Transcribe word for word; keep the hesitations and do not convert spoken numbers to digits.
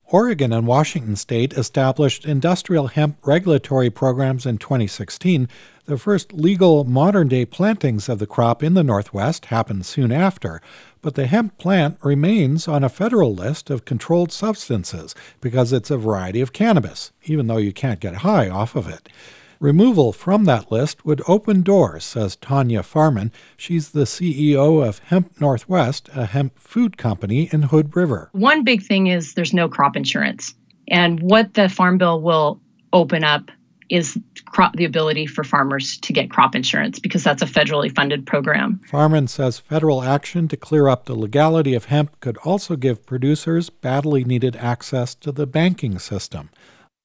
Oregon and Washington state established industrial hemp regulatory programs in twenty sixteen. The first legal modern-day plantings of the crop in the Northwest happened soon after, but the hemp plant remains on a federal list of controlled substances because it's a variety of cannabis, even though you can't get high off of it. Removal from that list would open doors, says Tanya Farman. She's the C E O of Hemp Northwest, a hemp food company in Hood River. One big thing is there's no crop insurance. And what the Farm Bill will open up is crop, the ability for farmers to get crop insurance because that's a federally funded program. Farman says federal action to clear up the legality of hemp could also give producers badly needed access to the banking system.